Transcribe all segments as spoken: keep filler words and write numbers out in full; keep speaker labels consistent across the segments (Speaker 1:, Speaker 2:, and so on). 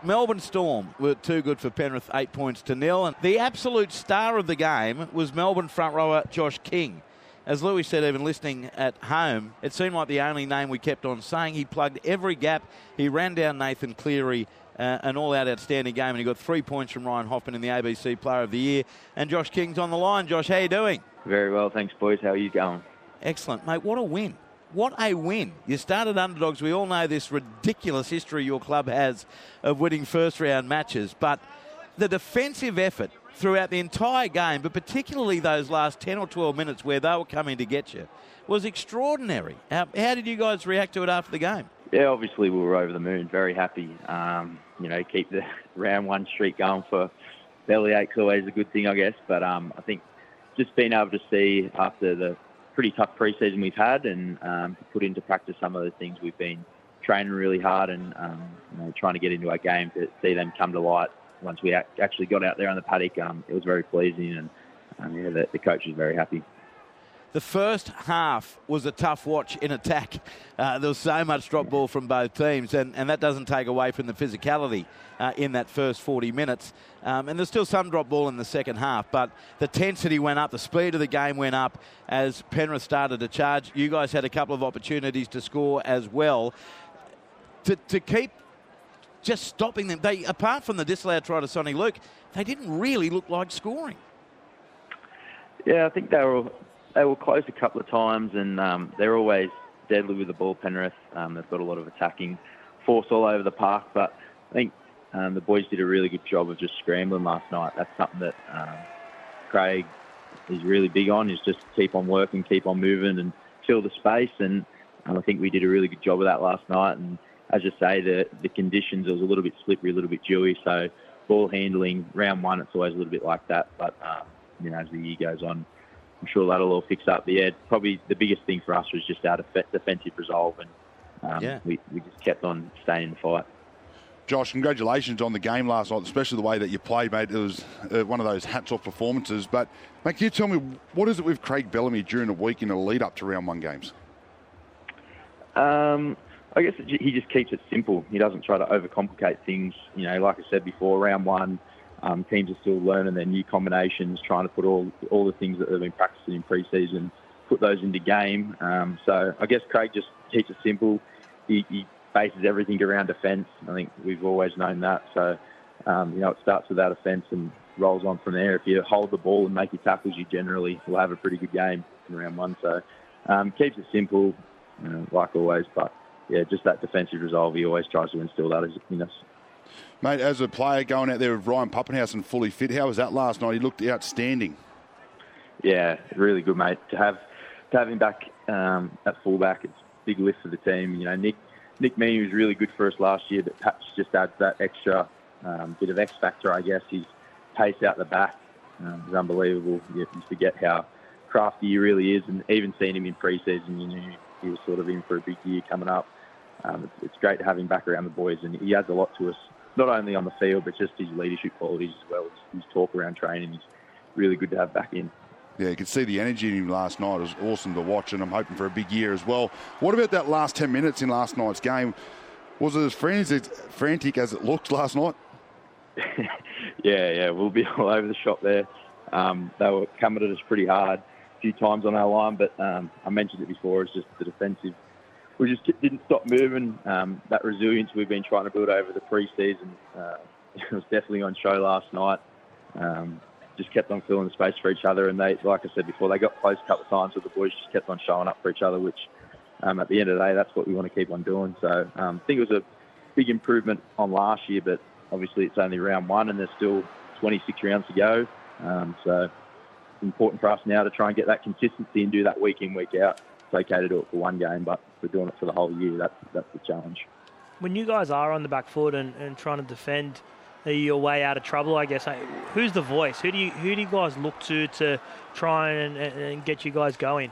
Speaker 1: Melbourne Storm were too good for Penrith, eight points to nil. And the absolute star of the game was Melbourne front rower Josh King. As Louis said, even listening at home, it seemed like the only name we kept on saying. He plugged every gap. He ran down Nathan Cleary, uh, an all-out outstanding game, and he got three points from Ryan Hoffman in the A B C Player of the Year. And Josh King's on the line. Josh, how you doing?
Speaker 2: Very well, thanks, boys. How are you going?
Speaker 1: Excellent, mate. What a win. What a win. You started underdogs. We all know this ridiculous history your club has of winning first-round matches, but the defensive effort throughout the entire game, but particularly those last ten or twelve minutes where they were coming to get you, was extraordinary. How, how did you guys react to it after the game?
Speaker 2: Yeah, obviously we were over the moon, very happy. Um, you know, keep the round one streak going for Bellyache's always a good thing, I guess. But um, I think just being able to see after the pretty tough pre-season we've had and um, put into practice some of the things we've been training really hard and um, you know, trying to get into our game, to see them come to light once we actually got out there on the paddock, um, it was very pleasing, and um, yeah, the, the coach was very happy.
Speaker 1: The first half was a tough watch in attack. Uh, there was so much drop ball from both teams, and, and that doesn't take away from the physicality uh, in that first forty minutes. Um, and there's still some drop ball in the second half, but the tensity went up, the speed of the game went up as Penrith started to charge. You guys had a couple of opportunities to score as well. To, to keep just stopping them, they, apart from the disallowed try to Sonny Luke, they didn't really look like scoring.
Speaker 2: Yeah, I think they were they were close a couple of times, and um, they're always deadly with the ball, Penrith. Um, they've got a lot of attacking force all over the park, but I think um, the boys did a really good job of just scrambling last night. That's something that um, Craig is really big on, is just keep on working, keep on moving and fill the space, and um, I think we did a really good job of that last night. And as you say, the, the conditions, it was a little bit slippery, a little bit dewy, so ball handling, round one, it's always a little bit like that. But, um, you know, as the year goes on, I'm sure that'll all fix up. But, yeah, probably the biggest thing for us was just our def- defensive resolve, and um, yeah. we, we just kept on staying in the fight.
Speaker 3: Josh, congratulations on the game last night, especially the way that you played, mate. It was uh, one of those hats-off performances. But, mate, can you tell me, what is it with Craig Bellamy during the week in the lead-up to round one games?
Speaker 2: Um... I guess he just keeps it simple. He doesn't try to overcomplicate things. You know, like I said before, round one, um, teams are still learning their new combinations, trying to put all all the things that they've been practicing in pre-season, put those into game. Um, so I guess Craig just keeps it simple. He, he bases everything around defence. I think we've always known that. So, um, you know, it starts with our defence and rolls on from there. If you hold the ball and make your tackles, you generally will have a pretty good game in round one. So um, keeps it simple, you know, like always, but yeah, just that defensive resolve, he always tries to instill that in us.
Speaker 3: Mate, as a player going out there with Ryan Pappenhausen fully fit, how was that last night? He looked outstanding.
Speaker 2: Yeah, really good, mate. To have to have him back um, at fullback, it's a big lift for the team. You know, Nick Nick Meaney was really good for us last year, but Patch just adds that extra um, bit of X factor, I guess. His pace out the back um, is unbelievable. You, you forget how crafty he really is, and even seeing him in pre-season, you knew he was sort of in for a big year coming up. Um, it's, it's great to have him back around the boys, and he adds a lot to us, not only on the field, but just his leadership qualities as well. His, his talk around training is really good to have back in.
Speaker 3: Yeah, you could see the energy in him last night. It was awesome to watch, and I'm hoping for a big year as well. What about that last ten minutes in last night's game? Was it as frantic, frantic as it looked last night?
Speaker 2: yeah, yeah, we'll be all over the shop there. Um, they were coming at us pretty hard a few times on our line, but um, I mentioned it before, it's just the defensive. We just didn't stop moving. Um, that resilience we've been trying to build over the pre-season, uh, it was definitely on show last night. Um, just kept on filling the space for each other, and they, like I said before, they got close a couple of times, but the boys just kept on showing up for each other, which um, at the end of the day, that's what we want to keep on doing. So um, I think it was a big improvement on last year, but obviously it's only round one and there's still twenty-six rounds to go. Um, so it's important for us now to try and get that consistency and do that week in, week out. It's okay to do it for one game, but if we're doing it for the whole year, that's, that's the challenge.
Speaker 4: When you guys are on the back foot and, and trying to defend your way out of trouble, I guess, who's the voice? Who do you who do you guys look to to try and, and get you guys going?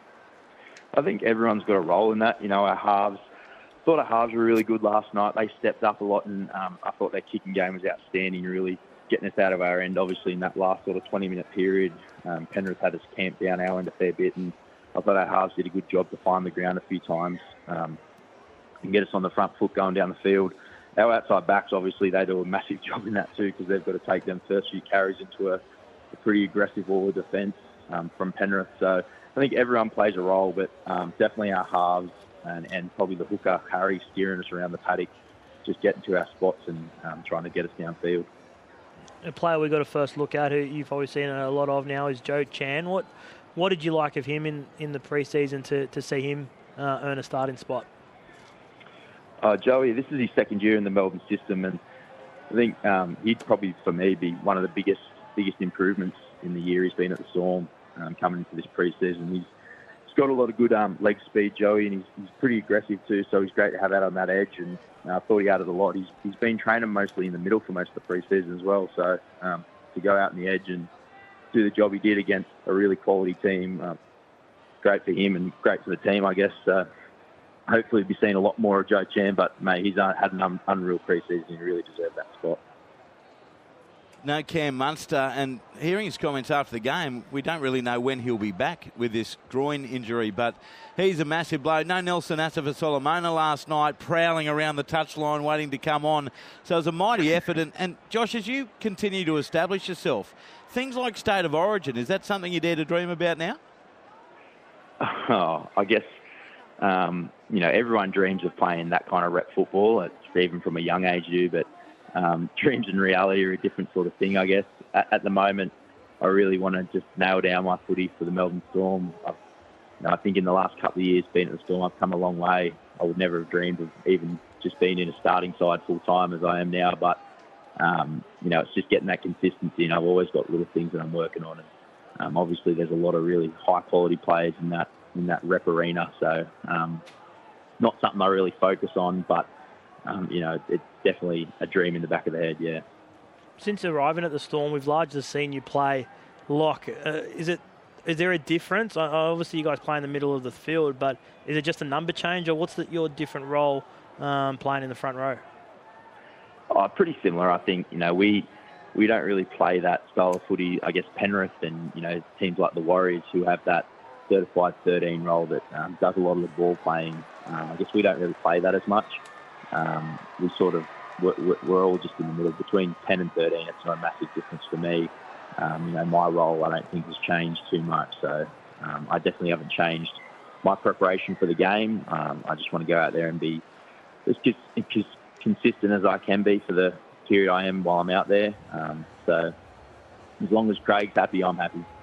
Speaker 2: I think everyone's got a role in that. You know, our halves, I thought our halves were really good last night. They stepped up a lot, and um, I thought their kicking game was outstanding, really getting us out of our end. Obviously, in that last sort of twenty-minute period, um, Penrith had us camped down our end a fair bit, and I thought our halves did a good job to find the ground a few times um, and get us on the front foot going down the field. our outside backs, obviously, they do a massive job in that too, because they've got to take them first few carries into a, a pretty aggressive wall of defence um, from Penrith. So I think everyone plays a role, but um, definitely our halves and, and probably the hooker, Harry, steering us around the paddock, just getting to our spots and um, trying to get us downfield.
Speaker 4: A player we got a first look at, who you've probably seen a lot of now, is Joe Chan. What what did you like of him in, in the pre-season to, to see him uh, earn a starting spot?
Speaker 2: Uh, Joey, this is his second year in the Melbourne system, and I think um, he'd probably, for me, be one of the biggest biggest improvements in the year he's been at the Storm um, coming into this pre-season. He's, he's got a lot of good um, leg speed, Joey, and he's, he's pretty aggressive too, so he's great to have out on that edge, and I uh, thought he added a lot. He's He's been training mostly in the middle for most of the pre-season as well, so um, to go out on the edge and do the job he did against a really quality team, uh, great for him and great for the team, I guess. Uh, hopefully we'll be seeing a lot more of Joe Chan, but, mate, he's uh, had an un- unreal pre-season. He really deserved that spot.
Speaker 1: No Cam Munster, and hearing his comments after the game, we don't really know when he'll be back with this groin injury, but he's a massive blow. No Nelson Asafa-Solomona last night, prowling around the touchline, waiting to come on. So it was a mighty effort. And, and Josh, as you continue to establish yourself, things like State of Origin, is that something you dare to dream about now?
Speaker 2: Oh, I guess, um, you know, everyone dreams of playing that kind of rep football. It's even from a young age, you do, but Um, dreams and reality are a different sort of thing, I guess. At, at the moment, I really want to just nail down my footy for the Melbourne Storm. I've, you know, I think in the last couple of years being at the Storm, I've come a long way. I would never have dreamed of even just being in a starting side full-time as I am now. But, um, you know, it's just getting that consistency, and I've always got little things that I'm working on. And um, obviously there's a lot of really high-quality players in that in that rep arena. So um, not something I really focus on, but Um, you know, it's definitely a dream in the back of the head, yeah.
Speaker 4: Since arriving at the Storm, we've largely seen you play lock. Uh, is it? Is there a difference? Uh, obviously, you guys play in the middle of the field, but is it just a number change, or what's the, your different role um, playing in the front row?
Speaker 2: Oh, pretty similar, I think. You know, we we don't really play that style of footy. I guess Penrith and, you know, teams like the Warriors who have that certified thirteen role that um, does a lot of the ball playing. Um, I guess we don't really play that as much. Um, we sort of, we're, we're all just in the middle between ten and thirteen. It's not a massive difference for me. Um, you know, my role I don't think has changed too much. So um, I definitely haven't changed my preparation for the game. Um, I just want to go out there and be as consistent as I can be for the period I am while I'm out there. Um, so as long as Craig's happy, I'm happy.